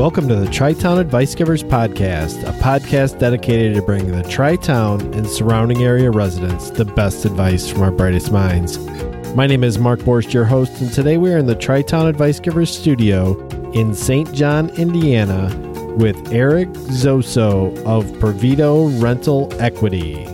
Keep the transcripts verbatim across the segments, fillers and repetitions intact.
Welcome to the Tri-Town Advice Givers Podcast, a podcast dedicated to bringing the Tri-Town and surrounding area residents the best advice from our brightest minds. My name is Mark Borst, your host, and today we are in the Tri-Town Advice Givers studio in Saint John, Indiana, with Eric Zoso of Provito Rental Equity.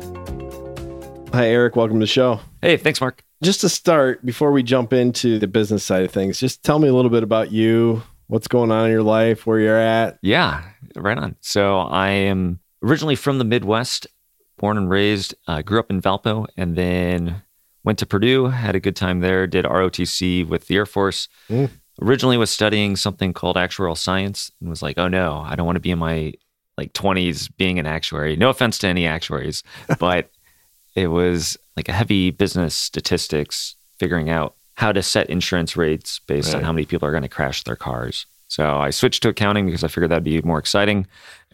Hi, Eric. Welcome to the show. Hey, thanks, Mark. Just to start, before we jump into the business side of things, just tell me a little bit about you. What's going on in your life, where you're at? Yeah, right on. So I am originally from the Midwest, born and raised, uh, grew up in Valpo, and then went to Purdue, had a good time there, did R O T C with the Air Force. Mm. Originally was studying something called actuarial science and was like, oh no, I don't want to be in my like twenties being an actuary. No offense to any actuaries, but it was like a heavy business statistics, figuring out how to set insurance rates based right. on how many people are going to crash their cars. So I switched to accounting because I figured that'd be more exciting.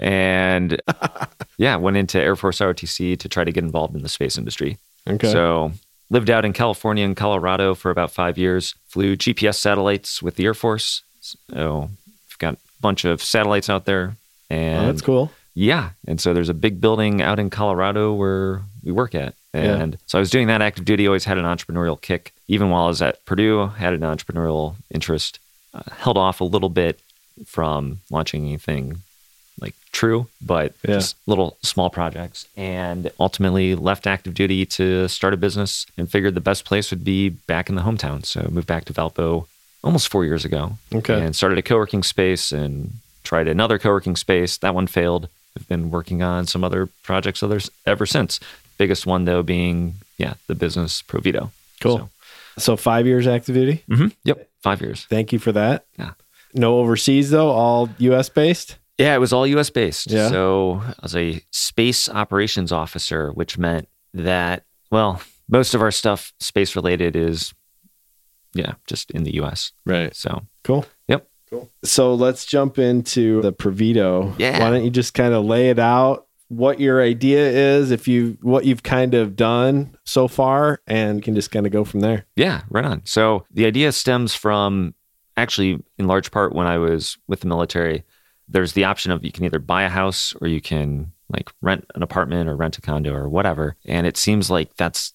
And yeah, went into Air Force R O T C to try to get involved in the space industry. Okay. So lived out in California and Colorado for about five years, flew G P S satellites with the Air Force. So we've got a bunch of satellites out there. And oh, that's cool. Yeah. And so there's a big building out in Colorado where we work at. And yeah. so I was doing that active duty, always had an entrepreneurial kick. Even while I was at Purdue, had an entrepreneurial interest. Uh, held off a little bit from launching anything like true, but yeah. just little small projects. And ultimately left active duty to start a business and figured the best place would be back in the hometown. So moved back to Valpo almost four years ago. Okay. And started a co-working space and tried another co-working space. That one failed. I've been working on some other projects others ever since. Biggest one, though, being, yeah, the business Provito. Cool. So, so five years active duty? Mm-hmm. Yep, five years. Thank you for that. Yeah. No overseas, though? All U S based? Yeah, it was all U S based. Yeah. So I was a space operations officer, which meant that, well, most of our stuff space related is, yeah, just in the U S. Right. So cool. Yep. Cool. So let's jump into the Provito. Yeah. Why don't you just kind of lay it out? What your idea is, if you what you've kind of done so far, and you can just kind of go from there. Yeah, right on. So the idea stems from actually in large part when I was with the military. There's the option of you can either buy a house or you can like rent an apartment or rent a condo or whatever. And it seems like that's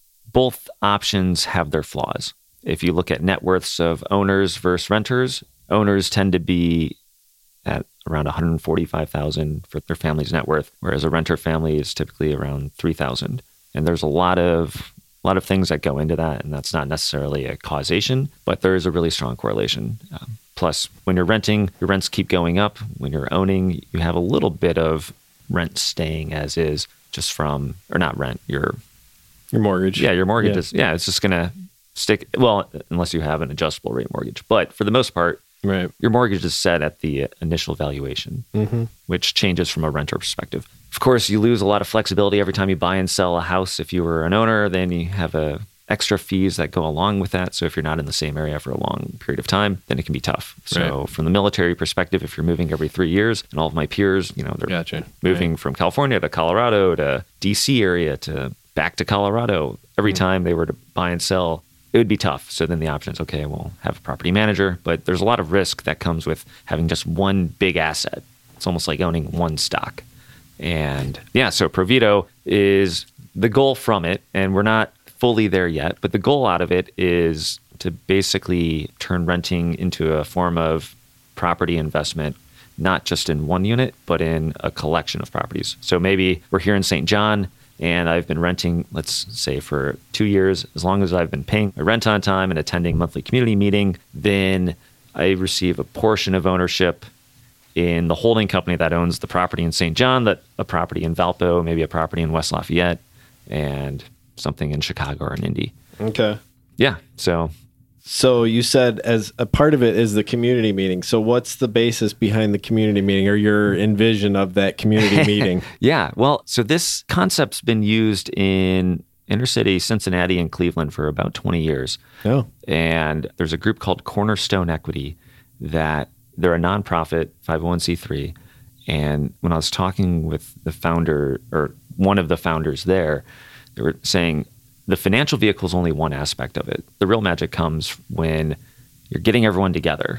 both options have their flaws. If you look at net worths of owners versus renters, owners tend to be at around one hundred forty-five thousand dollars for their family's net worth, whereas a renter family is typically around three thousand dollars. And there's a lot of a lot of things that go into that, and that's not necessarily a causation, but there is a really strong correlation. Um, plus, when you're renting, your rents keep going up. When you're owning, you have a little bit of rent staying as is, just from, or not rent, your your mortgage. Yeah, your mortgage yeah. is, yeah, it's just going to stick, well, unless you have an adjustable rate mortgage. But for the most part, right. your mortgage is set at the initial valuation, mm-hmm. which changes from a renter perspective. Of course, you lose a lot of flexibility every time you buy and sell a house. If you were an owner, then you have a extra fees that go along with that. So if you're not in the same area for a long period of time, then it can be tough. So right. from the military perspective, if you're moving every three years, and all of my peers, you know, they're gotcha. moving right. from California to Colorado to D C area to back to Colorado, every mm-hmm. time they were to buy and sell, it would be tough. So then the option is, okay, we'll have a property manager, but there's a lot of risk that comes with having just one big asset. It's almost like owning one stock. And yeah, so Provito is the goal from it, and we're not fully there yet, but the goal out of it is to basically turn renting into a form of property investment, not just in one unit, but in a collection of properties. So maybe we're here in Saint John, and I've been renting, let's say, for two years. As long as I've been paying my rent on time and attending monthly community meeting, then I receive a portion of ownership in the holding company that owns the property in Saint John, that a property in Valpo, maybe a property in West Lafayette, and something in Chicago or in Indy. Okay. Yeah. So So you said as a part of it is the community meeting. So what's the basis behind the community meeting, or your envision of that community meeting? Yeah. Well, so this concept's been used in inner city Cincinnati and Cleveland for about twenty years. Oh. And there's a group called Cornerstone Equity that they're a nonprofit five oh one c three. And when I was talking with the founder, or one of the founders there, they were saying the financial vehicle is only one aspect of it. The real magic comes when you're getting everyone together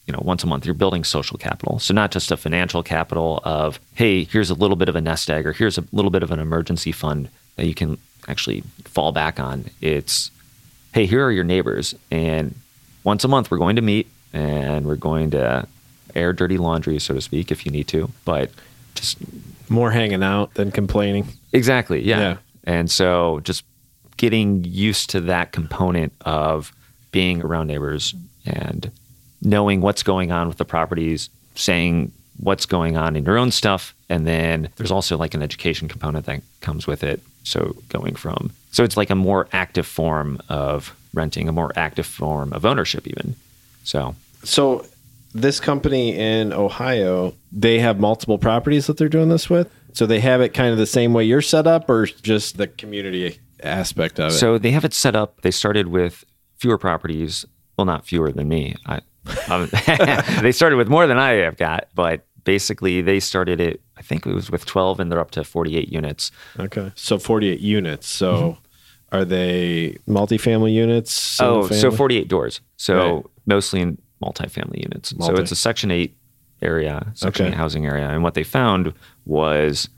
you know, once a month, you're building social capital. So not just a financial capital of, hey, here's a little bit of a nest egg, or here's a little bit of an emergency fund that you can actually fall back on. It's, hey, here are your neighbors, and once a month we're going to meet and we're going to air dirty laundry, so to speak, if you need to, but just more hanging out than complaining. Exactly. Yeah. Yeah. And so just getting used to that component of being around neighbors and knowing what's going on with the properties, saying what's going on in your own stuff. And then there's also like an education component that comes with it. So going from, so it's like a more active form of renting, a more active form of ownership even. So, so this company in Ohio, they have multiple properties that they're doing this with. So they have it kind of the same way you're set up, or just the community aspect of it? So they have it set up. They started with fewer properties. Well, not fewer than me. I, um, they started with more than I have got, but basically they started it, I think it was with twelve, and they're up to forty-eight units. Okay. So forty-eight units. So mm-hmm. Are they multifamily units? Oh, family? so forty-eight doors. So right. mostly in multifamily units. Multi. So it's a Section eight area, Section okay. eight housing area. And what they found was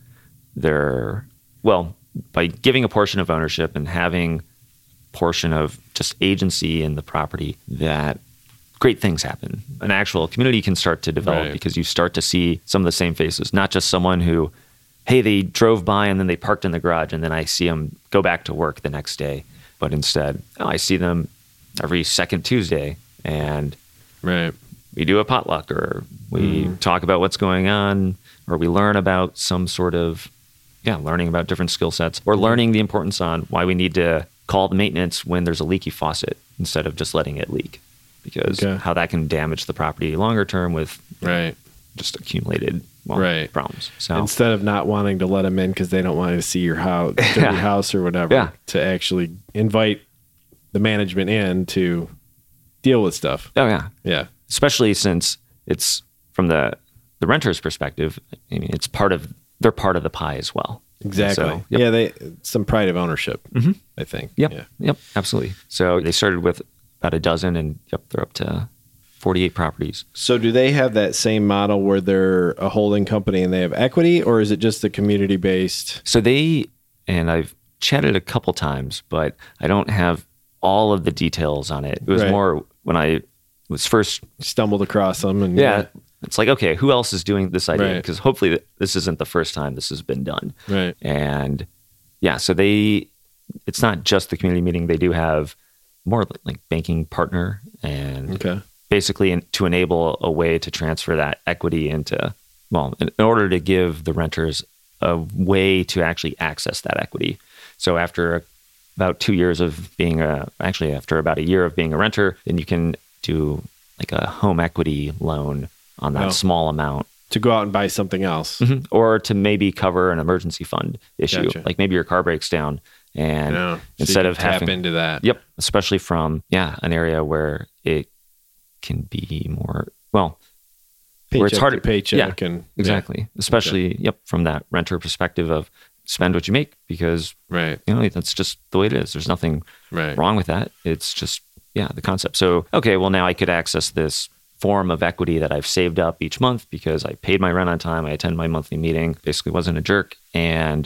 their, well, by giving a portion of ownership and having portion of just agency in the property, that great things happen. An actual community can start to develop right. because you start to see some of the same faces, not just someone who, hey, they drove by and then they parked in the garage and then I see them go back to work the next day. But instead, oh, I see them every second Tuesday and right. we do a potluck, or we mm. talk about what's going on, or we learn about some sort of, yeah, learning about different skill sets, or learning the importance on why we need to call the maintenance when there's a leaky faucet instead of just letting it leak, because okay. how that can damage the property longer term with right. know, just accumulated well, right. problems. So instead of not wanting to let them in because they don't want to see your house, dirty yeah. house or whatever, yeah. to actually invite the management in to deal with stuff. Oh yeah, yeah. Especially since it's from the the renter's perspective. I mean, it's part of they're part of the pie as well. Exactly. So, yep. Yeah, they some pride of ownership. Mm-hmm. I think. Yep. Yeah. Yep. Absolutely. So they started with about a dozen, and yep, they're up to forty-eight properties. So do they have that same model where they're a holding company and they have equity, or is it just the community based? So they, and I've chatted a couple times, but I don't have all of the details on it. It was right. more when I was first stumbled across them, and yeah, yeah. it's like, okay, who else is doing this idea? Right. Because hopefully this isn't the first time this has been done. Right. And yeah, so they, it's not just the community meeting. They do have more like banking partner, and okay. basically in, to enable a way to transfer that equity into, well, in, in order to give the renters a way to actually access that equity. So after a, about two years of being a, actually after about a year of being a renter, then you can do like a home equity loan on that oh. small amount. To go out and buy something else. Mm-hmm. Or to maybe cover an emergency fund issue. Gotcha. Like maybe your car breaks down and yeah. so instead of tap having... into that. Yep. Especially from, yeah, an area where it can be more, well... Paycheck where it's hard to paycheck. Yeah, and exactly. Yeah. Especially, okay. yep, from that renter perspective of spend what you make, because right. you know that's just the way it is. There's nothing right. wrong with that. It's just, yeah, the concept. So, okay, well, now I could access this form of equity that I've saved up each month because I paid my rent on time. I attended my monthly meeting, basically wasn't a jerk. And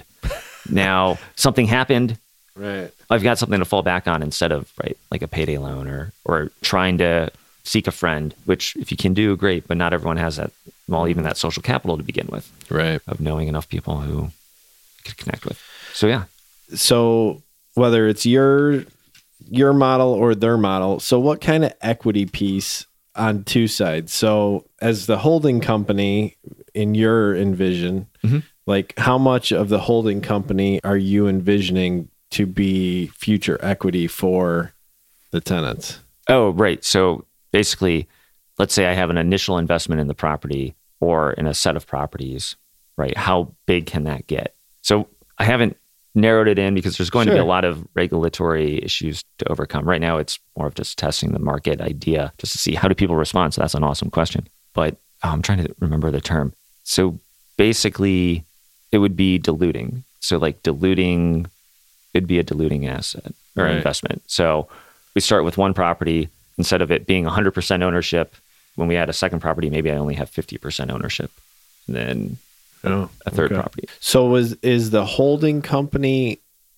now something happened. Right. I've got something to fall back on instead of, right, like a payday loan or or trying to seek a friend, which if you can do, great, but not everyone has that, well, even that social capital to begin with. Right. Of knowing enough people who you could connect with. So, yeah. So whether it's your your model or their model, so what kind of equity piece on two sides? So as the holding company in your envision, mm-hmm. like how much of the holding company are you envisioning to be future equity for the tenants? Oh, right. So basically, let's say I have an initial investment in the property or in a set of properties, right? How big can that get? So I haven't narrowed it in because there's going sure. to be a lot of regulatory issues to overcome. Right now, it's more of just testing the market idea just to see how do people respond. So that's an awesome question. But oh, I'm trying to remember the term. So basically, it would be diluting. So like diluting, it'd be a diluting asset or right. investment. So we start with one property. Instead of it being one hundred percent ownership, when we add a second property, maybe I only have fifty percent ownership, and then Oh, a third okay. property. So was is the holding company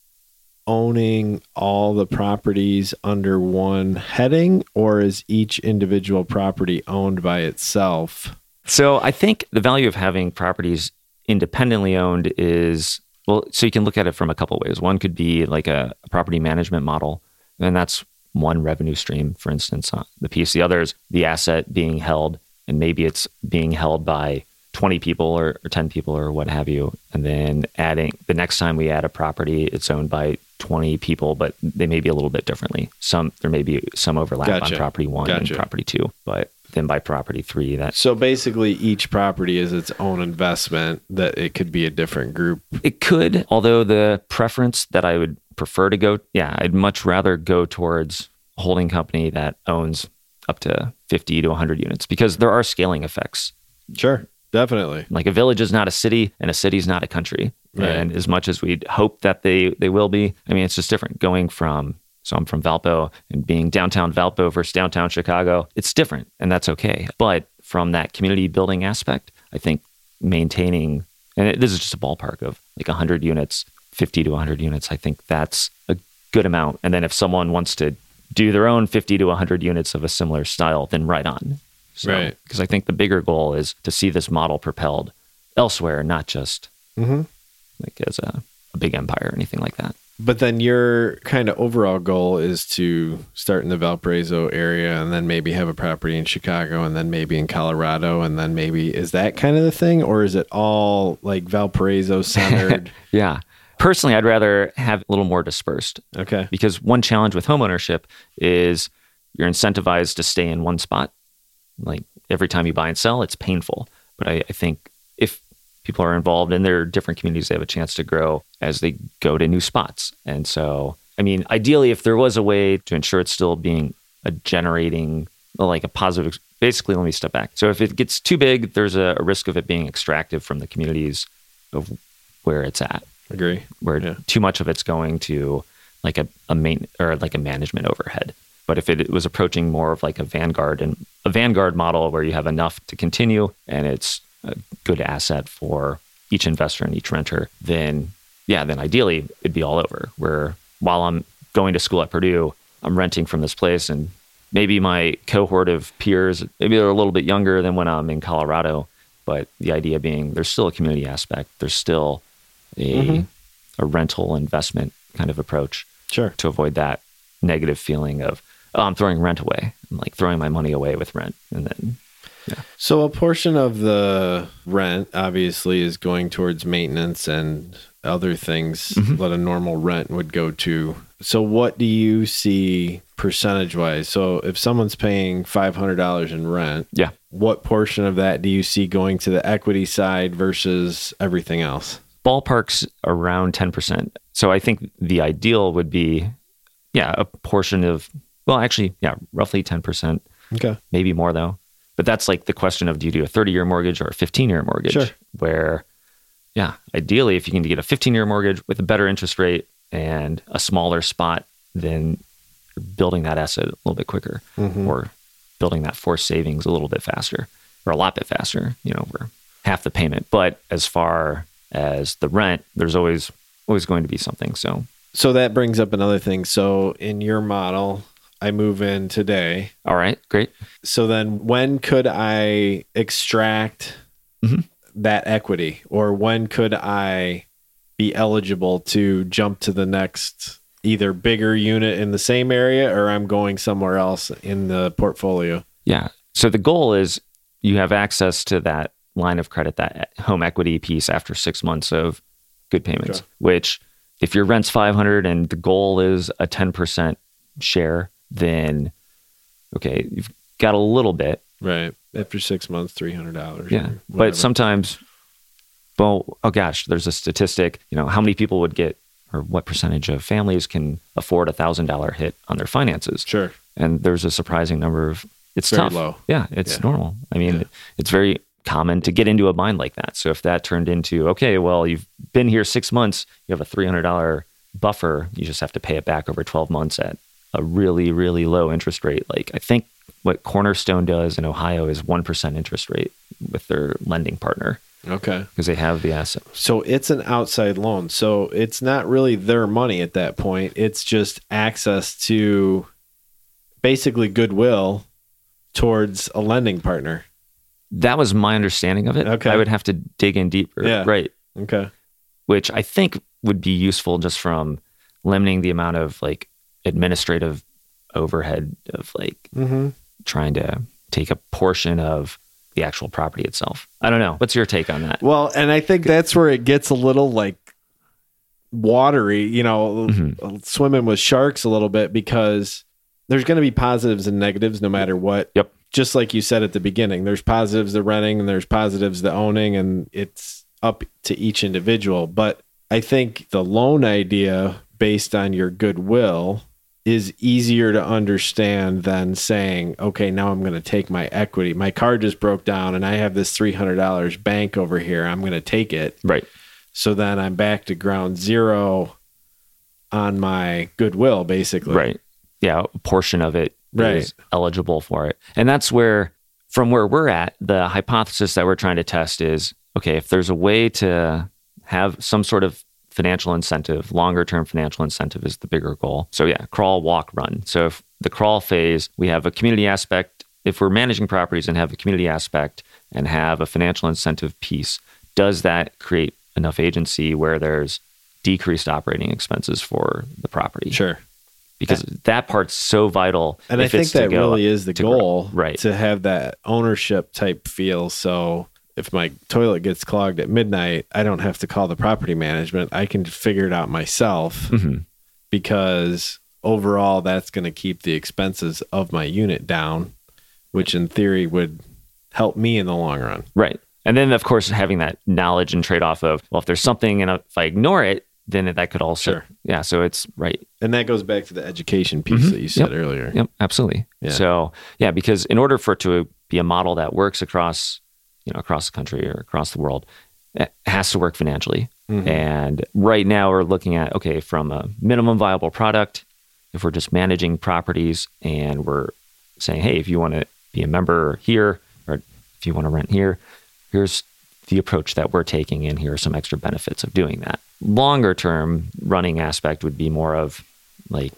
owning all the properties under one heading, or is each individual property owned by itself? So I think the value of having properties independently owned is, well, so you can look at it from a couple of ways. One could be like a, a property management model, and that's one revenue stream, for instance, on the piece. The other is the asset being held, and maybe it's being held by twenty people or, or ten people or what have you. And then adding, the next time we add a property, it's owned by twenty people, but they may be a little bit differently. Some, there may be some overlap Gotcha. on property one Gotcha. and property two, but then by property three, that So basically each property is its own investment, that it could be a different group. it could, although the preference that I would prefer to go, yeah, I'd much rather go towards a holding company that owns up to fifty to one hundred units, because there are scaling effects. Sure, definitely. Like a village is not a city and a city is not a country. Right. And as much as we'd hope that they, they will be, I mean, it's just different going from, so I'm from Valpo, and being downtown Valpo versus downtown Chicago, it's different, and that's okay. But from that community building aspect, I think maintaining, and it, this is just a ballpark of like one hundred units, fifty to one hundred units, I think that's a good amount. And then if someone wants to do their own fifty to one hundred units of a similar style, then right on. So, Right. Because I think the bigger goal is to see this model propelled elsewhere, not just Mm-hmm. like as a, a big empire or anything like that. But then your kind of overall goal is to start in the Valparaiso area and then maybe have a property in Chicago and then maybe in Colorado. And then maybe, is that kind of the thing? Or is it all like Valparaiso centered? Yeah. Personally, I'd rather have a little more dispersed, Okay. because one challenge with homeownership is you're incentivized to stay in one spot. Like every time you buy and sell, it's painful. But I, I think if people are involved in their different communities, they have a chance to grow as they go to new spots. And so, I mean, ideally, if there was a way to ensure it's still being a generating, like a positive, basically, let me step back. So if it gets too big, there's a, a risk of it being extractive from the communities of where it's at, Agree. where Yeah. too much of it's going to like a, a main or like a management overhead. But if it was approaching more of like a Vanguard and a Vanguard model where you have enough to continue and it's a good asset for each investor and each renter, then yeah, then ideally it'd be all over. Where while I'm going to school at Purdue, I'm renting from this place, and maybe my cohort of peers, maybe they're a little bit younger than when I'm in Colorado, but the idea being there's still a community aspect. There's still a, Mhm. a rental investment kind of approach Sure. to avoid that negative feeling of, oh, I'm throwing rent away. I'm like throwing my money away with rent. And then, So a portion of the rent obviously is going towards maintenance and other things Mhm. that a normal rent would go to. So what do you see percentage wise? So if someone's paying five hundred dollars in rent, yeah. what portion of that do you see going to the equity side versus everything else? Ballpark's around ten percent. So I think the ideal would be, yeah, a portion of, well, actually, yeah, roughly ten percent, Okay. maybe more though. But that's like the question of, do you do a thirty-year mortgage or a fifteen-year mortgage? Sure. Where, yeah, ideally, if you can get a fifteen-year mortgage with a better interest rate and a smaller spot, then you're building that asset a little bit quicker, Mhm. or building that forced savings a little bit faster, or a lot bit faster, you know, for half the payment. But as far as the rent, there's always always going to be something. So So that brings up another thing. So in your model, I move in today. all right, great. So then when could I extract Mhm. that equity, or when could I be eligible to jump to the next either bigger unit in the same area, or I'm going somewhere else in the portfolio? Yeah. So the goal is you have access to that line of credit, that home equity piece after six months of good payments, Okay. which if your rent's five hundred and the goal is a ten percent share, then okay, you've got a little bit. Right. After six months, three hundred dollars. Yeah. But sometimes, well, oh gosh, there's a statistic, you know, how many people would get, or what percentage of families can afford a thousand dollar hit on their finances? Sure. And there's a surprising number of, it's Very tough. low. Yeah, it's Yeah. normal. I mean, Yeah. it's very common to get into a bind like that. So if that turned into, okay, well, you've been here six months, you have a three hundred dollars buffer, you just have to pay it back over twelve months at a really, really low interest rate. Like, I think what Cornerstone does in Ohio is one percent interest rate with their lending partner. Okay. Because they have the asset. So it's an outside loan. So it's not really their money at that point. It's just access to basically goodwill towards a lending partner. That was my understanding of it. Okay. I would have to dig in deeper. Yeah. Right. Okay. Which I think would be useful just from limiting the amount of like administrative overhead of like Mm-hmm. trying to take a portion of the actual property itself. I don't know. What's your take on that? Well, and I think that's where it gets a little like watery, you know, Mm-hmm. swimming with sharks a little bit, because there's going to be positives and negatives no matter what. Yep. Just like you said at the beginning, there's positives to renting and there's positives to owning, and it's up to each individual. But I think the loan idea based on your goodwill is easier to understand than saying, okay, now I'm going to take my equity. My car just broke down and I have this three hundred dollars bank over here. I'm going to take it. Right. So then I'm back to ground zero on my goodwill, basically. Right. Yeah. A portion of it Right. is eligible for it. And that's where, from where we're at, the hypothesis that we're trying to test is, okay, if there's a way to have some sort of financial incentive, longer term financial incentive is the bigger goal. So yeah, crawl, walk, run. So if the crawl phase, we have a community aspect. If we're managing properties and have a community aspect and have a financial incentive piece, does that create enough agency where there's decreased operating expenses for the property? Sure. Because that part's so vital. And I think that really is the goal, right? To have that ownership type feel. So if my toilet gets clogged at midnight, I don't have to call the property management. I can figure it out myself, Mm-hmm. because overall that's going to keep the expenses of my unit down, which in theory would help me in the long run. Right. And then, of course, having that knowledge and trade-off of, well, if there's something and if I ignore it, then that could also, Sure. yeah, so it's right. And that goes back to the education piece Mhm. that you said Yep. earlier. Yep, absolutely. Yeah. So, yeah, because in order for it to be a model that works across, you know, across the country or across the world, it has to work financially. Mhm. And right now we're looking at, okay, from a minimum viable product, if we're just managing properties and we're saying, hey, if you want to be a member here, or if you want to rent here, here's the approach that we're taking, and here are some extra benefits of doing that. Longer term running aspect would be more of like,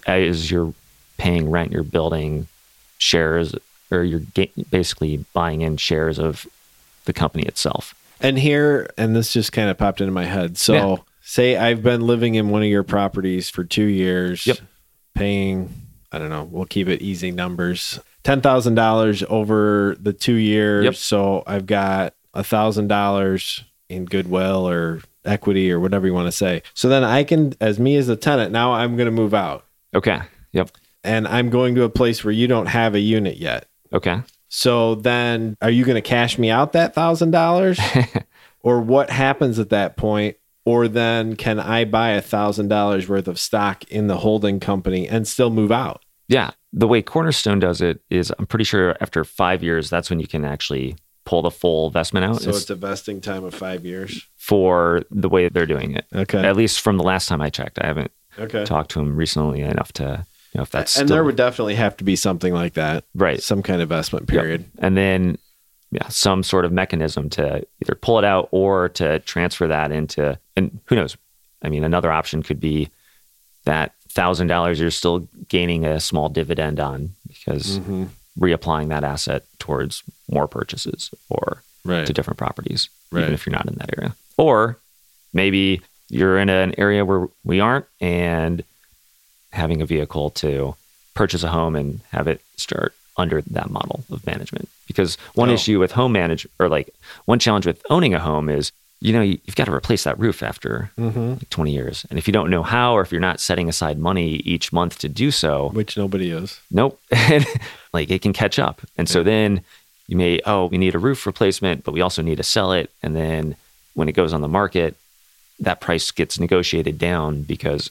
as you're paying rent, you're building shares, or you're ga- basically buying in shares of the company itself. And here, and this just kind of popped into my head. So Yeah. say I've been living in one of your properties for two years, Yep. paying, I don't know, we'll keep it easy numbers, ten thousand dollars over the two years. Yep. So I've got one thousand dollars in goodwill or equity or whatever you want to say. So then I can, as me as a tenant, now I'm going to move out Okay. Yep. and I'm going to a place where you don't have a unit yet. Okay. So then are you going to cash me out that one thousand dollars? Or what happens at that point? Or then can I buy one thousand dollars worth of stock in the holding company and still move out? Yeah. The way Cornerstone does it is, I'm pretty sure after five years, that's when you can actually pull the full investment out. So It's it's a vesting time of five years. for the way they're doing it. Okay. At least from the last time I checked. I haven't Okay. talked to them recently enough to, you know, if that's And still, there would definitely have to be something like that. right. Some kind of investment Yep. period. And then, yeah, some sort of mechanism to either pull it out or to transfer that into, and who knows? I mean, another option could be that one thousand dollars you're still gaining a small dividend on because Mm-hmm. reapplying that asset towards more purchases or Right. to different properties, Right. even if you're not in that area. Or maybe you're in an area where we aren't, and having a vehicle to purchase a home and have it start under that model of management. Because one Oh. issue with home manage, or like one challenge with owning a home is, you know, you- you've got to replace that roof after Mm-hmm. like twenty years. And if you don't know how, or if you're not setting aside money each month to do so, Which nobody is. nope, like it can catch up. And so then you may, oh, we need a roof replacement, but we also need to sell it. And then when it goes on the market, that price gets negotiated down because,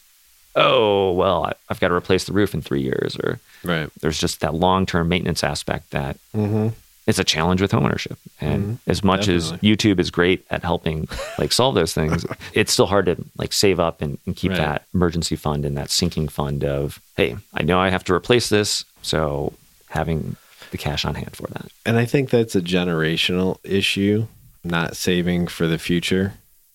oh, well, I- I've got to replace the roof in three years. Or Right. there's just that long-term maintenance aspect that Mm-hmm. it's a challenge with homeownership. And Mhm. as much Definitely. as YouTube is great at helping like solve those things, it's still hard to like save up and, and keep Right. that emergency fund and that sinking fund of, hey, I know I have to replace this. So having the cash on hand for that. And I think that's a generational issue, not saving for the future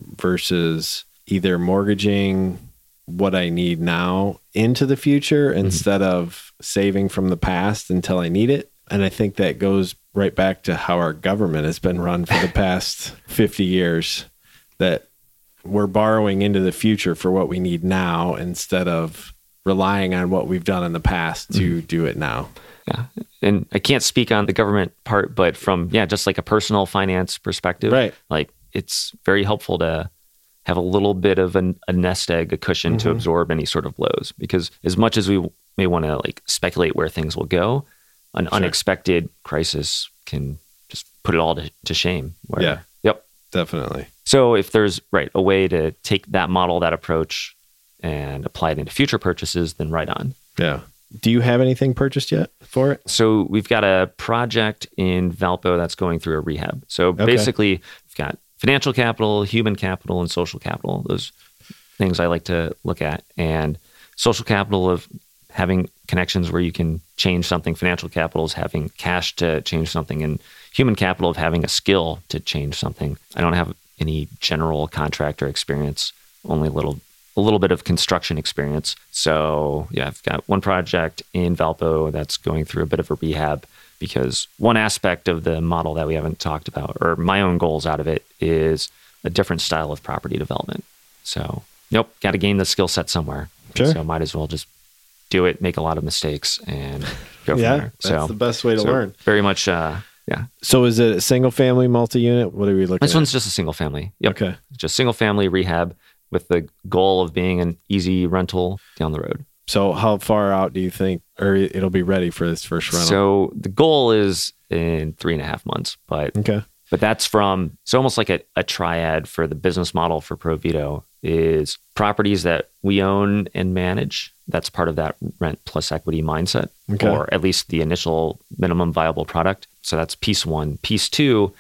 versus either mortgaging what I need now into the future mm-hmm. instead of saving from the past until I need it. And I think that goes right back to how our government has been run for the past fifty years, that we're borrowing into the future for what we need now instead of relying on what we've done in the past to mm-hmm. do it now. Yeah. And I can't speak on the government part, but from, yeah, just like a personal finance perspective, right. like it's very helpful to have a little bit of an, a nest egg, a cushion mm-hmm. to absorb any sort of blows. Because as much as we may want to like speculate where things will go, an sure. unexpected crisis can just put it all to, to shame. Where, yeah. Yep. Definitely. So if there's, right, a way to take that model, that approach, and apply it into future purchases, then right on. Yeah. Do you have anything purchased yet for it? So we've got a project in Valpo that's going through a rehab. So okay. basically, we've got financial capital, human capital, and social capital. Those things I like to look at. And social capital of having connections where you can change something. Financial capital is having cash to change something. And human capital of having a skill to change something. I don't have any general contractor experience, only a little a little bit of construction experience. So yeah, I've got one project in Valpo that's going through a bit of a rehab because one aspect of the model that we haven't talked about, or my own goals out of it, is a different style of property development. So nope, got to gain the skill set somewhere. Sure. So might as well just do it, make a lot of mistakes, and go from yeah, there. That's so, the best way to so learn. Very much, uh, yeah. So is it a single family, multi-unit? What are we looking this at? This one's just a single family. Yep. Okay. Just single family rehab with the goal of being an easy rental down the road. So how far out do you think, or it'll be ready for this first rental? So the goal is in three and a half months, but okay. But that's from, it's almost like a, a triad for the business model for ProVito is properties that we own and manage. That's part of that rent plus equity mindset, okay. or at least the initial minimum viable product. So that's piece one. Piece two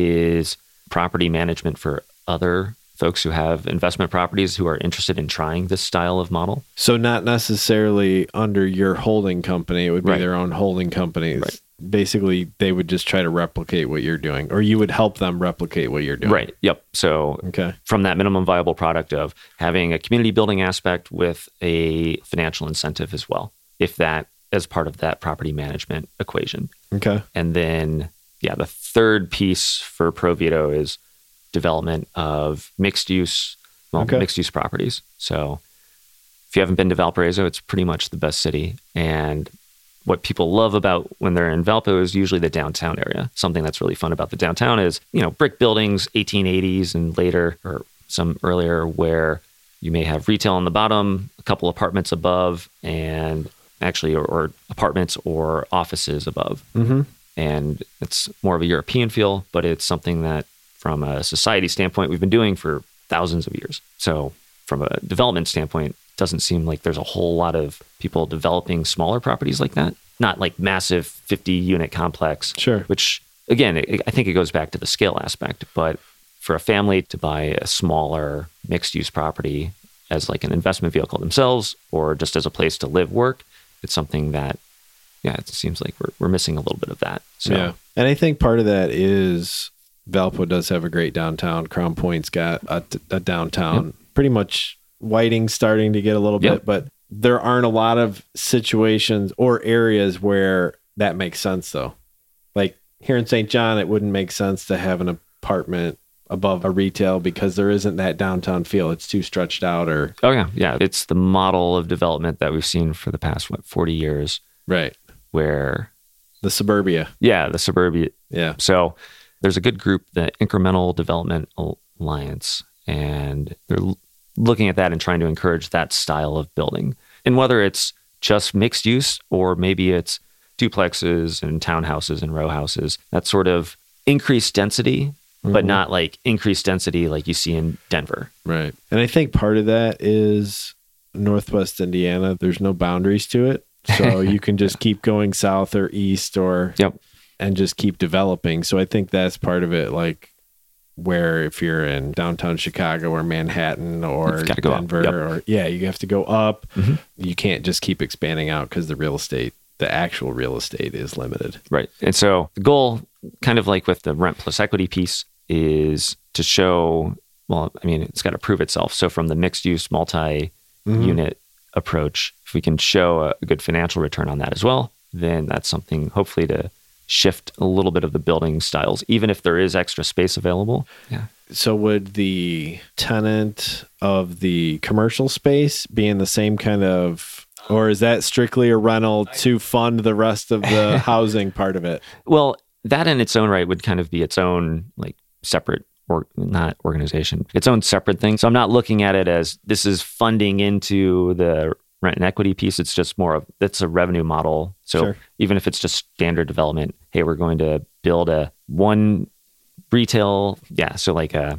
is property management for other folks who have investment properties who are interested in trying this style of model. So not necessarily under your holding company. It would be right. their own holding companies. Right. Basically, they would just try to replicate what you're doing, or you would help them replicate what you're doing. Right. Yep. So okay. from that minimum viable product of having a community building aspect with a financial incentive as well, if that as part of that property management equation. Okay. And then, yeah, the third piece for ProVito is development of mixed use, well, okay. mixed use properties. So if you haven't been to Valparaiso, it's pretty much the best city. And what people love about when they're in Valpo is usually the downtown area. Something that's really fun about the downtown is, you know, brick buildings, eighteen eighties and later, or some earlier, where you may have retail on the bottom, a couple apartments above, and actually, or, or apartments or offices above. Mm-hmm. And it's more of a European feel, but it's something that from a society standpoint, we've been doing for thousands of years. So from a development standpoint, it doesn't seem like there's a whole lot of people developing smaller properties like that. Not like massive fifty unit complex, sure. which again, it, I think it goes back to the scale aspect, but for a family to buy a smaller mixed use property as like an investment vehicle themselves, or just as a place to live, work, it's something that, yeah, it seems like we're, we're missing a little bit of that. So, yeah. And I think part of that is Valpo does have a great downtown. Crown Point's got a, a downtown, yep. pretty much Whiting's starting to get a little yep. bit, but there aren't a lot of situations or areas where that makes sense though. Like here in Saint John, it wouldn't make sense to have an apartment above a retail because there isn't that downtown feel. It's too stretched out or... Oh yeah. Yeah. It's the model of development that we've seen for the past, what, forty years. Right. Where... The suburbia. Yeah. The suburbia. Yeah. So there's a good group, the Incremental Development Alliance, and they're l- looking at that and trying to encourage that style of building. And whether it's just mixed use or maybe it's duplexes and townhouses and row houses, that sort of increased density, mm-hmm. but not like increased density like you see in Denver. Right. And I think part of that is Northwest Indiana. There's no boundaries to it. So you can just keep going south or east or... Yep. And just keep developing. So I think that's part of it. Like where if you're in downtown Chicago or Manhattan or Denver, yep. or yeah, you have to go up. Mm-hmm. You can't just keep expanding out because the real estate the actual real estate is limited. Right. And so the goal, kind of like with the rent plus equity piece, is to show, well, I mean, it's got to prove itself. So from the mixed use multi-unit mm-hmm. approach, if we can show a, a good financial return on that as well, then that's something hopefully to shift a little bit of the building styles, even if there is extra space available. Yeah. So would the tenant of the commercial space be in the same kind of, or is that strictly a rental to fund the rest of the housing part of it? Well, that in its own right would kind of be its own like separate or not organization, its own separate thing. So I'm not looking at it as this is funding into the rent and equity piece. It's just more of, it's a revenue model. So sure. Even if it's just standard development, hey, we're going to build a one retail, yeah, so like a,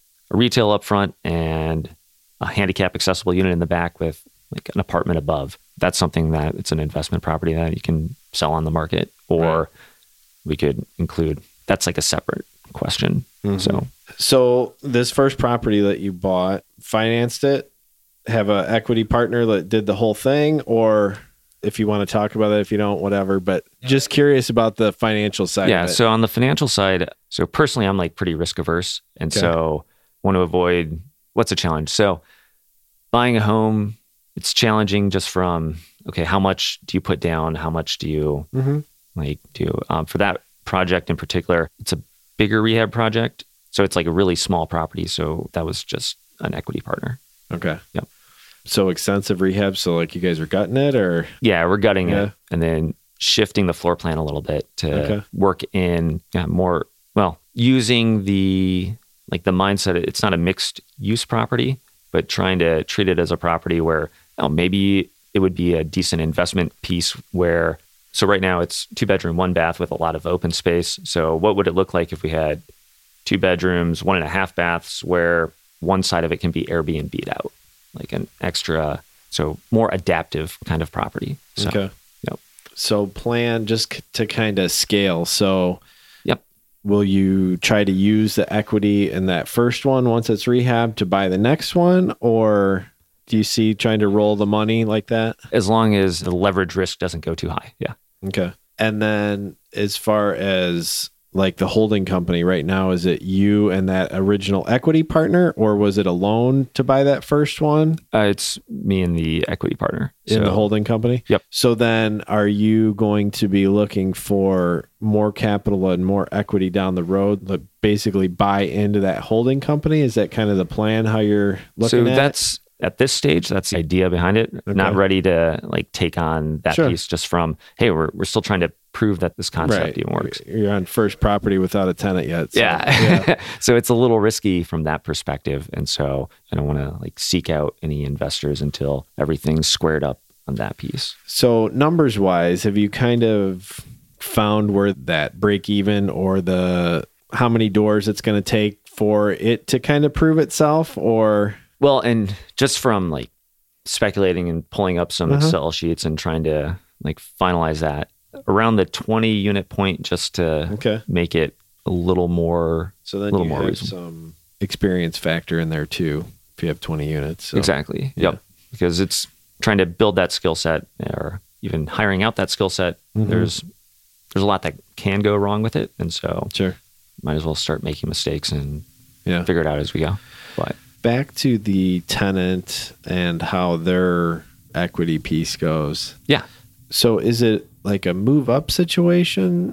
a retail up front and a handicap accessible unit in the back with like an apartment above. That's something that it's an investment property that you can sell on the market, or right. we could include, that's like a separate question. Mm-hmm. So, so this first property that you bought, financed it, have an equity partner that did the whole thing, or if you want to talk about it, if you don't, whatever, but just curious about the financial side. Yeah. of it. So on the financial side, so personally, I'm like pretty risk averse. And okay. so want to avoid, what's a challenge? So buying a home, it's challenging just from, okay, how much do you put down? How much do you mm-hmm. like do? Um, for that project in particular, it's a bigger rehab project. So it's like a really small property. So that was just an equity partner. Okay. Yep. So extensive rehab. So like you guys are gutting it, or? Yeah, we're gutting yeah. it and then shifting the floor plan a little bit to okay. work in yeah, more, well, using the, like the mindset, it's not a mixed use property, but trying to treat it as a property where oh, maybe it would be a decent investment piece where, so right now it's two bedroom, one bath with a lot of open space. So what would it look like if we had two bedrooms, one and a half baths where one side of it can be Airbnb'd out, like an extra, so more adaptive kind of property. So, okay. Yep. So plan just c- to kind of scale. So yep. Will you try to use the equity in that first one once it's rehabbed to buy the next one, or do you see trying to roll the money like that? As long as the leverage risk doesn't go too high. Yeah. Okay. And then as far as like the holding company right now, is it you and that original equity partner, or was it a loan to buy that first one? Uh, it's me and the equity partner. In so, the holding company? Yep. So then are you going to be looking for more capital and more equity down the road, like basically buy into that holding company? Is that kind of the plan, how you're looking so at that's, it? At this stage, that's the idea behind it. Okay. Not ready to like take on that sure. piece just from, hey, we're we're still trying to prove that this concept right. even works. You're on first property without a tenant yet. So, yeah. yeah. So it's a little risky from that perspective. And so I don't want to like seek out any investors until everything's squared up on that piece. So numbers wise, have you kind of found where that break even or the how many doors it's going to take for it to kind of prove itself, or? Well, and just from like speculating and pulling up some uh-huh. Excel sheets and trying to like finalize that around the twenty unit point, just to okay. make it a little more. So then little you more have reasonable. Some experience factor in there too, if you have twenty units. So. Exactly. Yeah. Yep. Because it's trying to build that skill set, or even hiring out that skill set. Mm-hmm. There's there's a lot that can go wrong with it, and so sure, might as well start making mistakes and yeah. figure it out as we go. But back to the tenant and how their equity piece goes. Yeah. So is it like a move up situation?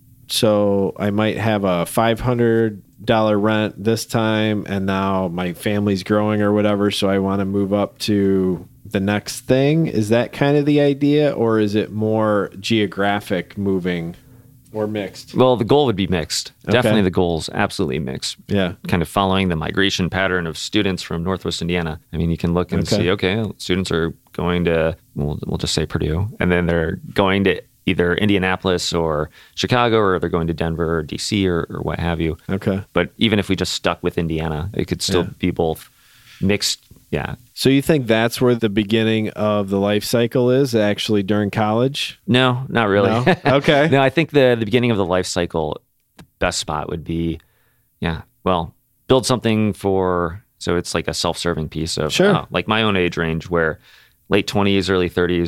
So I might have a five hundred dollars rent this time, and now my family's growing or whatever, so I want to move up to the next thing. Is that kind of the idea, or is it more geographic moving? Or mixed? Well, the goal would be mixed. Okay. Definitely the goal's absolutely mixed. Yeah. Kind of following the migration pattern of students from Northwest Indiana. I mean, you can look and okay. see, okay, students are going to, we'll, we'll just say Purdue, and then they're going to either Indianapolis or Chicago, or they're going to Denver or D C or, or what have you. Okay. But even if we just stuck with Indiana, it could still yeah. be both mixed. Yeah. So you think that's where the beginning of the life cycle is, actually during college? No, not really. No? Okay. No, I think the, the beginning of the life cycle, the best spot would be, yeah, well, build something for, so it's like a self-serving piece of, sure. uh, like my own age range, where late twenties, early thirties,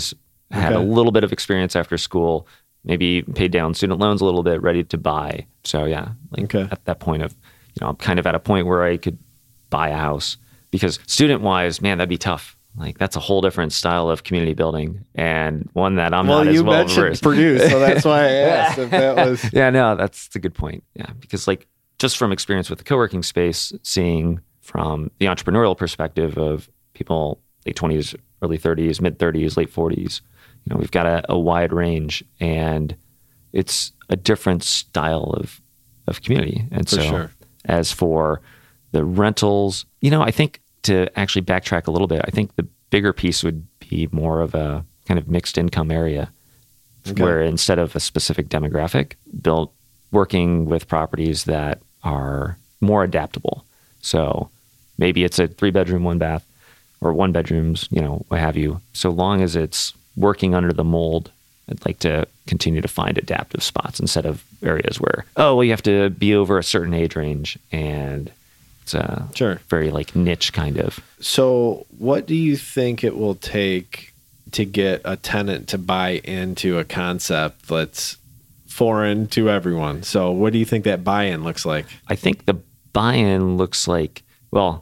had Okay. a little bit of experience after school, maybe paid down student loans a little bit, ready to buy. So yeah, like Okay. at that point of, you know, I'm kind of at a point where I could buy a house, because student wise, man, that'd be tough. Like that's a whole different style of community building, and one that I'm well, not you as well mentioned versed. Purdue, so that's why I asked if that was. Yeah, no, that's a good point. Yeah, because like just from experience with the co-working space, seeing from the entrepreneurial perspective of people late twenties, early thirties, mid thirties, late forties, you know, we've got a, a wide range, and it's a different style of of community. And For so, sure. as for the rentals, you know, I think to actually backtrack a little bit, I think the bigger piece would be more of a kind of mixed income area, Okay. where instead of a specific demographic, built working with properties that are more adaptable. So maybe it's a three bedroom, one bath, or one bedrooms, you know, what have you. So long as it's working under the mold, I'd like to continue to find adaptive spots instead of areas where, oh, well, you have to be over a certain age range, and it's a Sure. very like niche kind of. So, what do you think it will take to get a tenant to buy into a concept that's foreign to everyone? So, what do you think that buy-in looks like? I think the buy-in looks like, well,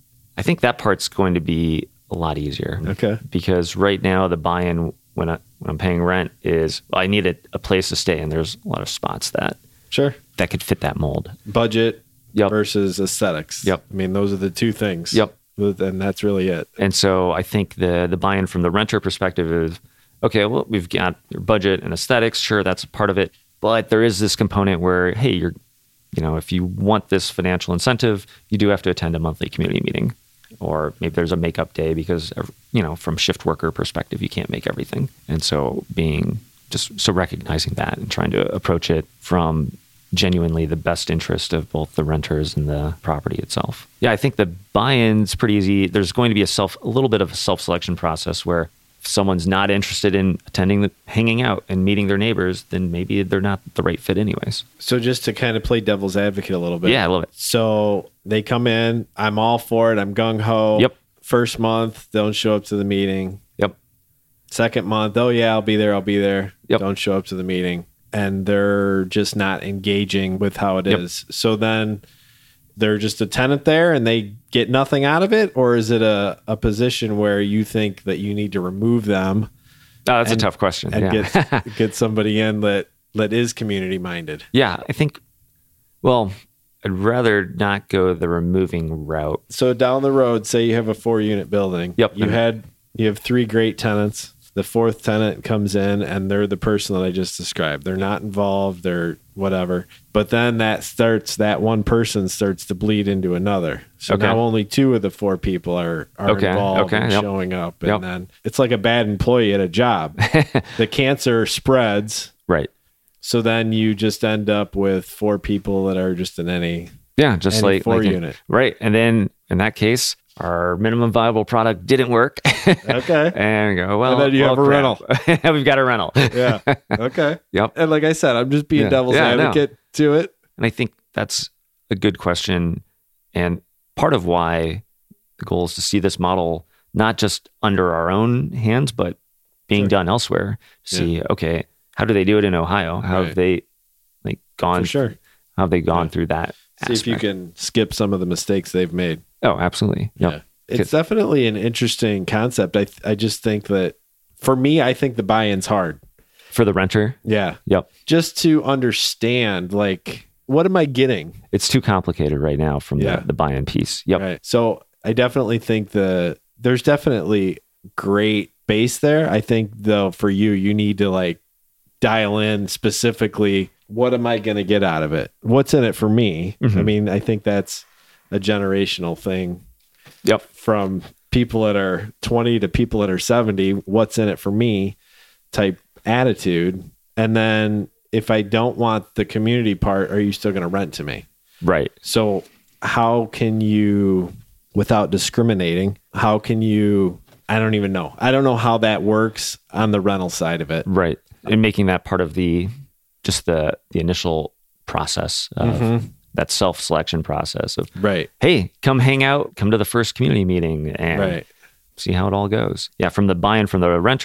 I think that part's going to be a lot easier. Okay. Because right now the buy-in when, I, when I'm paying rent is, well, I need a, a place to stay, and there's a lot of spots that Sure. that could fit that mold. Budget Yep. versus aesthetics. Yep. I mean, those are the two things. Yep. And that's really it. And so I think the the buy-in from the renter perspective is, okay, well, we've got your budget and aesthetics. Sure, that's a part of it. But there is this component where, hey, you're, you know, if you want this financial incentive, you do have to attend a monthly community meeting. Or maybe there's a makeup day because, you know, from shift worker perspective, you can't make everything. And so being just so recognizing that and trying to approach it from genuinely the best interest of both the renters and the property itself. Yeah, I think the buy-in's pretty easy. There's going to be a self, a little bit of a self-selection process where if someone's not interested in attending, the, hanging out and meeting their neighbors, then maybe they're not the right fit anyways. So, just to kind of play devil's advocate a little bit. Yeah, I love it. So, they come in, I'm all for it, I'm gung-ho. Yep. First month, don't show up to the meeting. Yep. Second month, oh yeah, I'll be there, I'll be there. Yep. Don't show up to the meeting. And they're just not engaging with how it Yep. is. So then they're just a tenant there and they get nothing out of it? Or is it a, a position where you think that you need to remove them Oh, that's And- a tough question. and yeah. get get somebody in that, that is community minded? Yeah, I think, well, I'd rather not go the removing route. So down the road, say you have a four unit building. Yep. You And- had you have three great tenants. The fourth tenant comes in and they're the person that I just described. They're not involved, they're whatever. But then that starts that one person starts to bleed into another. So Okay. now only two of the four people are, are Okay, involved okay, and yep. showing up. And Yep. then it's like a bad employee at a job. The cancer spreads. Right. So then you just end up with four people that are just in any Yeah, just Any like four like in- unit. right. And then in that case, our minimum viable product didn't work. Okay. and go, well, And then you well, have a crap. We've got a rental. Yeah. Okay. Yep. And like I said, I'm just being Yeah. devil's Yeah, no. advocate to it. And I think that's a good question. And part of why the goal is to see this model not just under our own hands, but being Sure. done elsewhere. To see, okay, how do they do it in Ohio? How Right. have they like gone? For sure. How have they gone Yeah. through that? See if you aspect? can skip some of the mistakes they've made. Oh, absolutely. Yep. Yeah. It's definitely an interesting concept. I th- I just think that for me, I think the buy-in's hard. For the renter. Yeah. Yep. Just to understand, like, what am I getting? It's too complicated right now from Yeah. the, the buy-in piece. Yep. Right. So I definitely think the there's definitely great base there. I think though for you, you need to like dial in specifically, what am I going to get out of it? What's in it for me? Mhm. I mean, I think that's a generational thing. Yep. From people that are twenty to people that are seventy, what's in it for me type attitude. And then if I don't want the community part, are you still going to rent to me? Right. So how can you, without discriminating, how can you, I don't even know. I don't know how that works on the rental side of it. Right. And making that part of the, just the, the initial process of Mhm. that self-selection process of, Right. hey, come hang out, come to the first community meeting and Right. see how it all goes. Yeah. From the buy-in from the renter,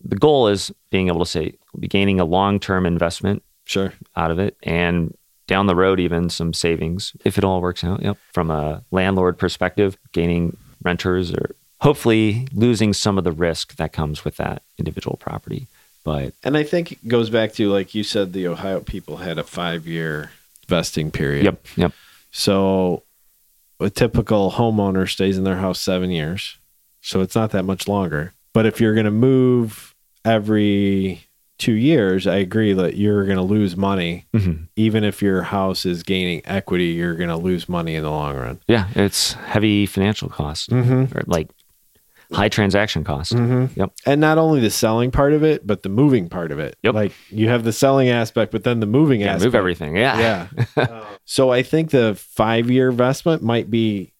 the goal is being able to say, be gaining a long-term investment Sure. out of it, and down the road, even some savings, if it all works out. Yep. From a landlord perspective, gaining renters or hopefully losing some of the risk that comes with that individual property. But And I think it goes back to, like you said, the Ohio people had a five-year vesting period. Yep. Yep. So a typical homeowner stays in their house seven years. So it's not that much longer. But if you're going to move every two years, I agree that you're going to lose money. Mm-hmm. Even if your house is gaining equity, you're going to lose money in the long run. Yeah. It's heavy financial cost, Mm-hmm. or like high transaction cost. Mm-hmm. Yep. And not only the selling part of it, but the moving part of it. Yep. Like you have the selling aspect, but then the moving Yeah, aspect. move everything. Yeah. Yeah. So I think the five-year investment might be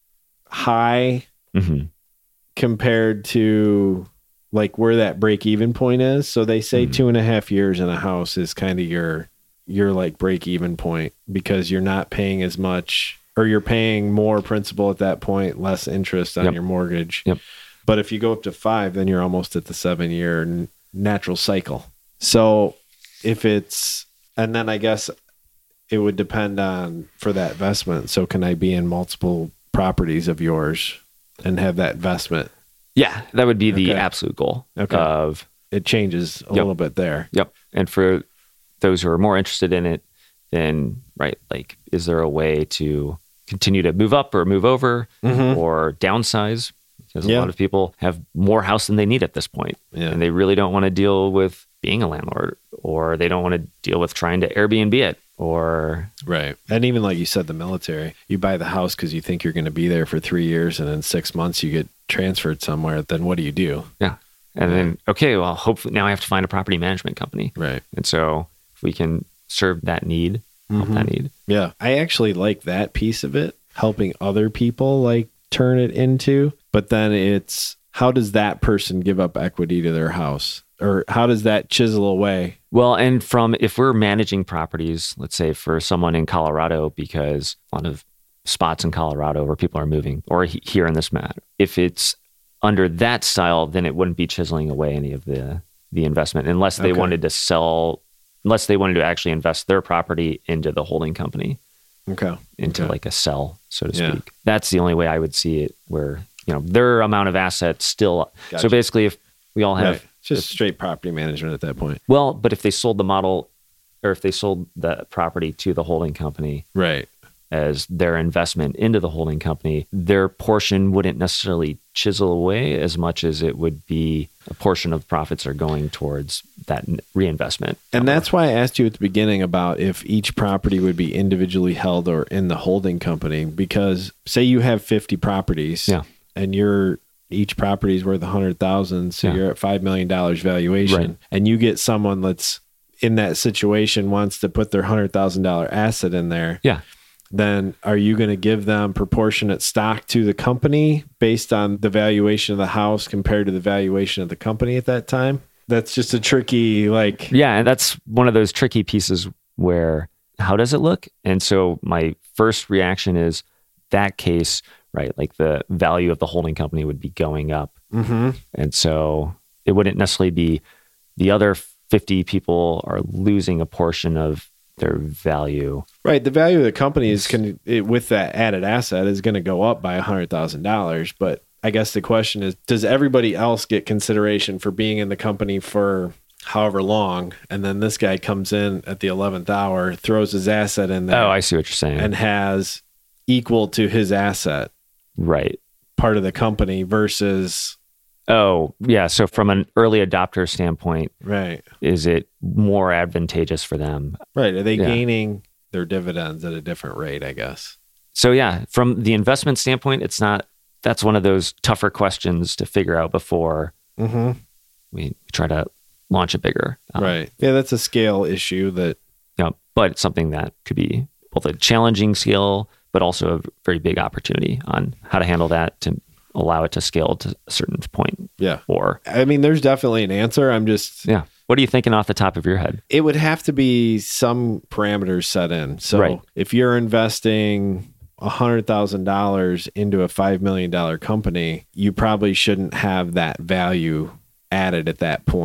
high Mm-hmm. compared to like where that break-even point is. So they say Mhm. two and a half years in a house is kind of your your like break-even point, because you're not paying as much, or you're paying more principal at that point, less interest on Yep. your mortgage. Yep. But if you go up to five, then you're almost at the seven-year n- natural cycle. So if it's, and then I guess it would depend on for that investment. So can I be in multiple properties of yours and have that investment? Yeah. That would be the Okay. absolute goal Okay. of, It changes a Yep. little bit there. yep. And for those who are more interested in it, then, right, like, is there a way to continue to move up or move over Mhm. or downsize? Because a Yeah. lot of people have more house than they need at this point, Yeah. and they really don't want to deal with being a landlord, or they don't want to deal with trying to Airbnb it, or Right. And even like you said, the military, you buy the house because you think you're going to be there for three years and in six months you get transferred somewhere. Then what do you do? yeah. And then, okay, well, hopefully now I have to find a property management company. Right. And so if we can serve that need, help Mhm. that need. Yeah. I actually like that piece of it, helping other people like turn it into, but then it's how does that person give up equity to their house? Or how does that chisel away? Well, and from, if we're managing properties, let's say for someone in Colorado, because a lot of spots in Colorado where people are moving, or he- here in this map, if it's under that style, then it wouldn't be chiseling away any of the, the investment, unless they Okay. wanted to sell, unless they wanted to actually invest their property into the holding company, Okay. into Okay. like a sell, so to Yeah. speak. That's the only way I would see it, where, you know, their amount of assets still. Gotcha. So basically, if we all have, Right. Just straight property management at that point. well, but if they sold the model, or if they sold the property to the holding company Right. as their investment into the holding company, their portion wouldn't necessarily chisel away as much as it would be a portion of profits are going towards that n- reinvestment. And that's why I asked you at the beginning about if each property would be individually held or in the holding company, because say you have fifty properties, Yeah. and you're each property is worth a hundred thousand, so Yeah. you're at five million dollars valuation, Right. and you get someone that's in that situation wants to put their hundred thousand dollar asset in there. Yeah. Then are you going to give them proportionate stock to the company based on the valuation of the house compared to the valuation of the company at that time? That's just a tricky, like, Yeah, and that's one of those tricky pieces where, how does it look? And so my first reaction is that case, right? Like the value of the holding company would be going up. mm-hmm. And so it wouldn't necessarily be the other fifty people are losing a portion of their value. Right. The value of the company is can it, with that added asset is going to go up by a hundred thousand dollars. But I guess the question is, does everybody else get consideration for being in the company for however long? And then this guy comes in at the eleventh hour, throws his asset in there, Oh, I see what you're saying. and has equal to his asset right. part of the company versus Oh, yeah. So from an early adopter standpoint, right. is it more advantageous for them? Right. Are they Yeah. gaining their dividends at a different rate, I guess? So yeah, from the investment standpoint, it's not, that's one of those tougher questions to figure out before Mm-hmm. we try to launch it bigger. Um, Right. Yeah, that's a scale issue that You know, but it's something that could be both a challenging skill, but also a very big opportunity on how to handle that to allow it to scale to a certain point. yeah. Or, I mean, there's definitely an answer. I'm just yeah. What are you thinking off the top of your head? it would have to be some parameters set in. So Right. if you're investing one hundred thousand dollars into a five million dollars company, you probably shouldn't have that value added at that point.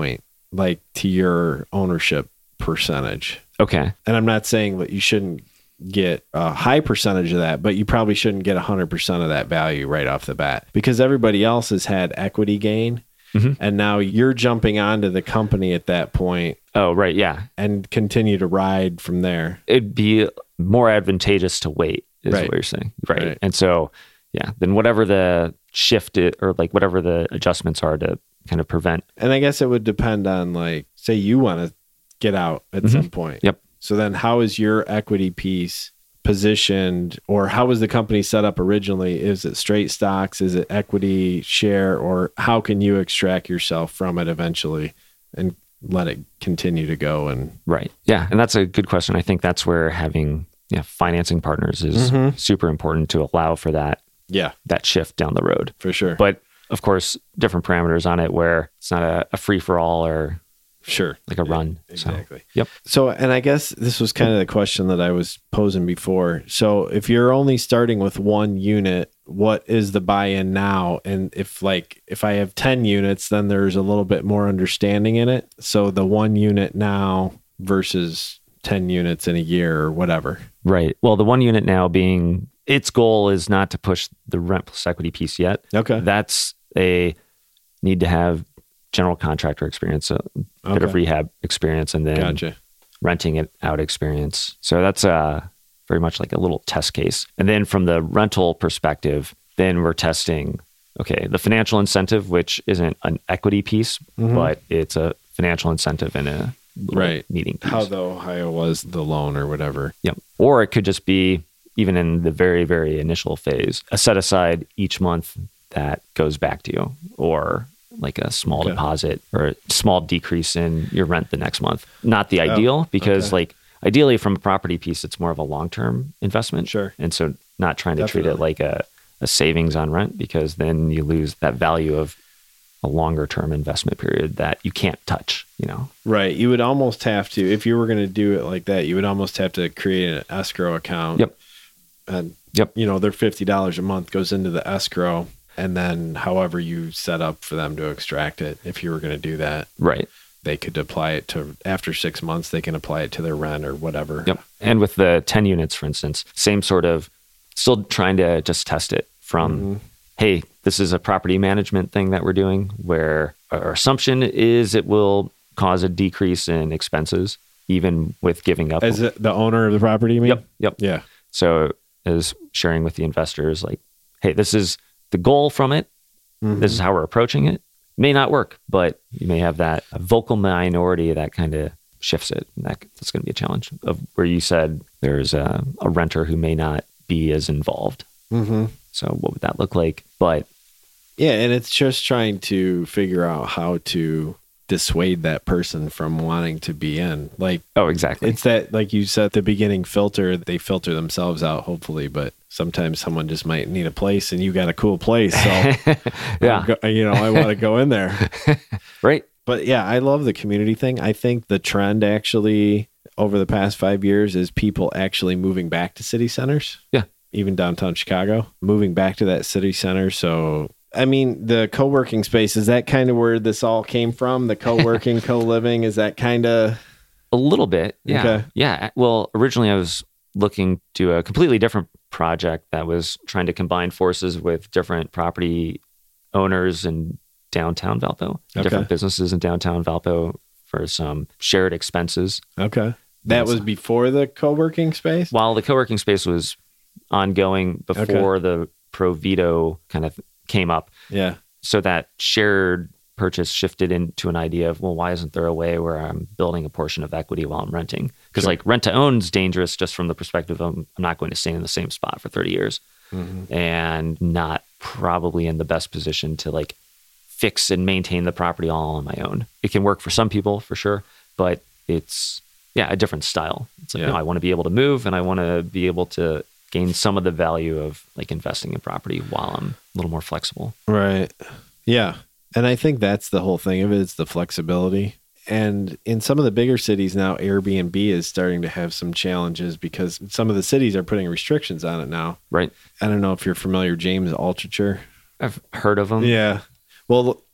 like to your ownership percentage. Okay. And I'm not saying that you shouldn't get a high percentage of that, but you probably shouldn't get one hundred percent of that value right off the bat, because everybody else has had equity gain. Mm-hmm. And now you're jumping onto the company at that point. Oh, right. Yeah. And continue to ride from there. It'd be more advantageous to wait, is right. what you're saying. Right. right. And so, yeah, then whatever the shift is, or like whatever the adjustments are to kind of prevent. And I guess it would depend on, like, say you want to get out at mm-hmm. some point. Yep. So then how is your equity piece positioned, or how was the company set up originally? Is it straight stocks? Is it equity share? Or how can you extract yourself from it eventually and let it continue to go? And right. Yeah. And that's a good question. I think that's where having yeah, financing partners is mm-hmm. super important to allow for that, yeah, that shift down the road. For sure. But of course, different parameters on it where it's not a, a free for all or sure, like a run. Yeah, exactly. So, yep. So, and I guess this was kind of the question that I was posing before. So if you're only starting with one unit, what is the buy-in now? And if like, if I have ten units, then there's a little bit more understanding in it. So the one unit now versus ten units in a year or whatever. Right. Well, the one unit now being, its goal is not to push the rent plus equity piece yet. Okay. That's a need to have general contractor experience, a bit okay. of rehab experience, and then gotcha. renting it out experience. So that's uh, very much like a little test case. And then from the rental perspective, then we're testing, okay, the financial incentive, which isn't an equity piece, mm-hmm. but it's a financial incentive in a right meeting piece. How the Ohio was the loan or whatever. Yep. Or it could just be, even in the very, very initial phase, a set aside each month that goes back to you, or like a small okay. deposit or a small decrease in your rent the next month. Not the ideal, oh, because okay. like ideally from a property piece, it's more of a long-term investment. Sure. And so not trying to Definitely. treat it like a, a savings on rent, because then you lose that value of a longer term investment period that you can't touch, you know? Right. You would almost have to, if you were going to do it like that, you would almost have to create an escrow account. Yep. And, yep. you know, their fifty dollars a month goes into the escrow. And then however you set up for them to extract it, if you were going to do that, right, they could apply it to, after six months, they can apply it to their rent or whatever. Yep. And with the ten units, for instance, same sort of, still trying to just test it from, mm-hmm. hey, this is a property management thing that we're doing where our assumption is it will cause a decrease in expenses, even with giving up. As the owner of the property, you mean? Yep. Yep. Yeah. So as sharing with the investors, like, hey, this is the goal from it. Mm-hmm. This is how we're approaching it. May not work, but you may have that vocal minority that kind of shifts it. And that, that's going to be a challenge of where you said there's a, a renter who may not be as involved. Mm-hmm. So what would that look like? But yeah, and it's just trying to figure out how to dissuade that person from wanting to be in. Like, oh, exactly. It's that, like you said, the beginning filter, they filter themselves out, hopefully, but sometimes someone just might need a place and you got a cool place. So, yeah, go, you know, I want to go in there. Right. But yeah, I love the community thing. I think the trend actually over the past five years is people actually moving back to city centers. Yeah. Even downtown Chicago, moving back to that city center. So, I mean, the co-working space, is that kind of where this all came from? The co-working, co-living, is that kind of... A little bit, yeah. Okay. Yeah. Well, originally I was looking to a completely different project that was trying to combine forces with different property owners in downtown Valpo, okay. different businesses in downtown Valpo for some shared expenses. Okay. That was before the co-working space? While the co-working space was ongoing before okay. the Provito kind of came up. Yeah. So that shared purchase shifted into an idea of, well, why isn't there a way where I'm building a portion of equity while I'm renting? Because sure. like rent to own is dangerous just from the perspective of I'm not going to stay in the same spot for thirty years mm-hmm. and not probably in the best position to like fix and maintain the property all on my own. It can work for some people for sure, but it's, yeah, a different style. It's like, yeah. no, I want to be able to move and I want to be able to gain some of the value of like investing in property while I'm a little more flexible. Right. Yeah. And I think that's the whole thing of it, is the flexibility. And in some of the bigger cities now, Airbnb is starting to have some challenges because some of the cities are putting restrictions on it now. Right. I don't know if you're familiar, James Altucher. I've heard of him. Yeah. Well,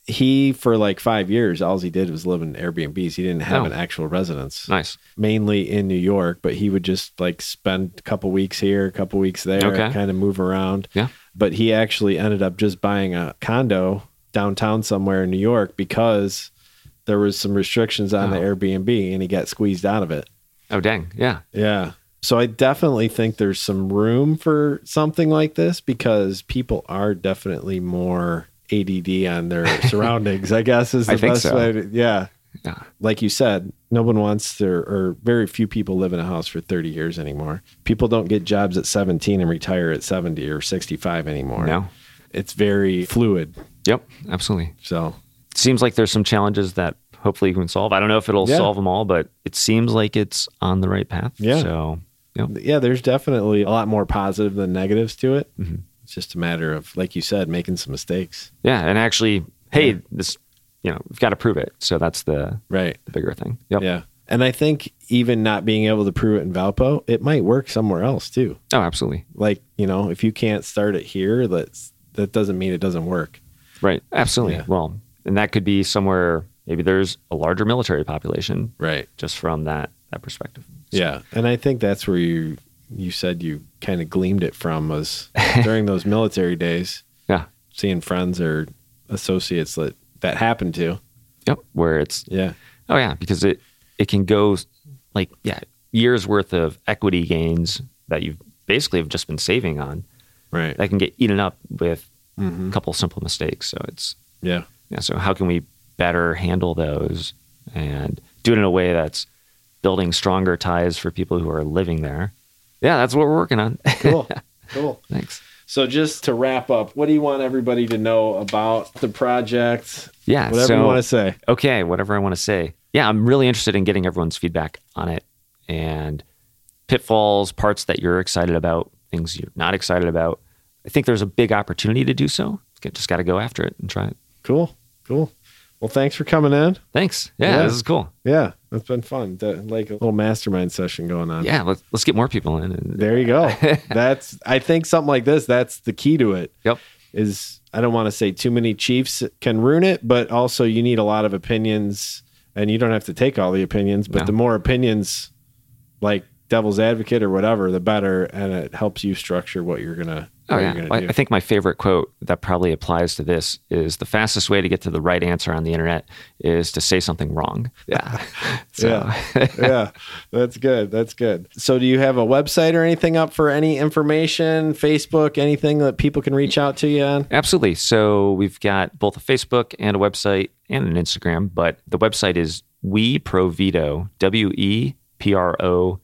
he, for like five years, all he did was live in Airbnbs. He didn't have Oh. an actual residence. Nice. Mainly in New York, but he would just like spend a couple weeks here, a couple weeks there, Okay. kind of move around. Yeah. But he actually ended up just buying a condo downtown somewhere in New York because there was some restrictions on the Oh. Airbnb and he got squeezed out of it. Oh, dang. Yeah. Yeah. So I definitely think there's some room for something like this because people are definitely more A D D on their surroundings, I guess is the I think best so. way to, yeah. Yeah. Like you said, no one wants to, or very few people live in a house for thirty years anymore. People don't get jobs at seventeen and retire at seventy or sixty-five anymore. No. It's very fluid. Yep. Absolutely. So, Seems like there's some challenges that hopefully you can solve. I don't know if it'll Yeah. solve them all, but it seems like it's on the right path. Yeah. So, yep. yeah, there's definitely a lot more positive than negatives to it. Mhm. It's just a matter of, like you said, making some mistakes. Yeah. And actually, hey, Yeah. this, you know, we've got to prove it. So that's the, Right. the bigger thing. Yep. Yeah. And I think even not being able to prove it in Valpo, it might work somewhere else too. Oh, absolutely. Like, you know, if you can't start it here, that's, that doesn't mean it doesn't work. Right. Absolutely. Yeah. Well, and that could be somewhere, maybe there's a larger military population Right. just from that, that perspective. So, Yeah. And I think that's where you, you said you kind of gleamed it from was during those military days, Yeah. seeing friends or associates that that happened to. Yep. Where it's, Yeah. oh yeah, because it, it can go like, yeah, years worth of equity gains that you basically have just been saving on Right. that can get eaten up with Mhm. a couple simple mistakes. So it's, Yeah. yeah. So how can we better handle those and do it in a way that's building stronger ties for people who are living there? Yeah, that's what we're working on. Cool. Cool. Thanks. So just to wrap up, what do you want everybody to know about the project? Yeah. Whatever so, you want to say. Okay, whatever I want to say. Yeah, I'm really interested in getting everyone's feedback on it and pitfalls, parts that you're excited about, things you're not excited about. I think there's a big opportunity to do so. Just got to go after it and try it. Cool. Cool. Well, thanks for coming in. Thanks. Yeah, Yeah. this is cool. Yeah, it's been fun. The- like a little mastermind session going on. Yeah, let's let's get more people in. And, There you go. That's, I think something like this, that's the key to it. Yep. Is I don't want to say too many chiefs can ruin it, but also you need a lot of opinions and you don't have to take all the opinions, but No. the more opinions like devil's advocate or whatever, the better. And it helps you structure what you're going to, Oh what yeah. you're going Well, to I do. think my favorite quote that probably applies to this is the fastest way to get to the right answer on the internet is to say something wrong. Yeah. So, Yeah. Yeah, that's good. That's good. So do you have a website or anything up for any information, Facebook, anything that people can reach out to you on? Absolutely. So we've got both a Facebook and a website and an Instagram, but the website is WeProVito, W E P R O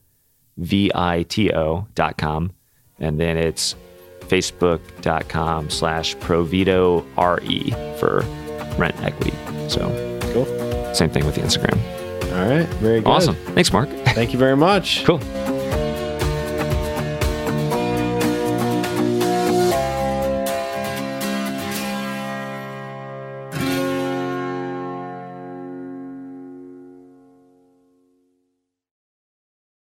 V I T O dot com. And then it's facebook.com slash Provito RE for rent equity. So Cool. same thing with the Instagram. All right. Very good. Awesome. Thanks, Mark. Thank you very much. Cool.